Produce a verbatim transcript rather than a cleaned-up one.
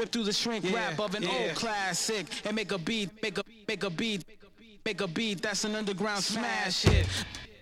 Whip through the shrink Yeah, rap of an yeah. old classic and make a beat, make a make a beat, make a beat that's an underground smash hit.